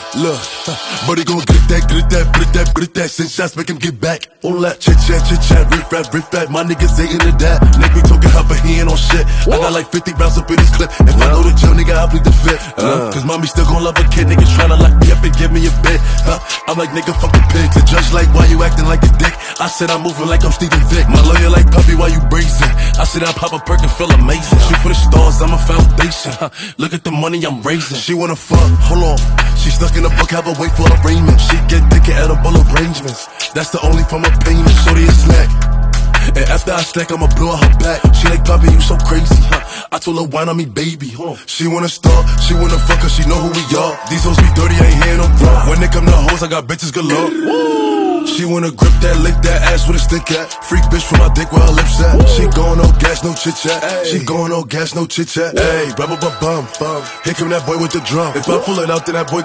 Look, but he gon' get that, send shots, make him get back. All that chit chat, riff rap, my niggas ain't into that. Nigga be talking hot, but he ain't on shit. I got like 50 rounds up in this clip. If I know the gym, nigga, I'll plead the fifth. Cause mommy still gon' love a kid, nigga tryna lock me up and give me a bit. I'm like, nigga, fuck the pigs. The judge like, why you acting like a dick? I said I'm moving like I'm Steven Vick. My lawyer like, puppy, why you brazen? I said I pop a perk and feel amazing. Shoot for the stars, I'm a foundation. Look at the money I'm raising. She wanna fuck, hold on. She stuck in a book, have a wait for arraignment. She get thick at edible arrangements. That's the only form of payment. Shorty a snack. And after I stack, I'ma blow her back. She like, Poppy, you so crazy. I told her, wine on me, baby. She wanna start, she wanna fuck her, she know who we are. These hoes be dirty, I ain't hearing no drop. When they come to hoes, I got bitches galore. She wanna grip that, lick that ass with a stick at. Freak bitch from my dick where her lips at. She going no gas, no chit chat. She going no gas, no chit chat. Hey, bum. Here come that boy with the drum. If I pull it out, then that boy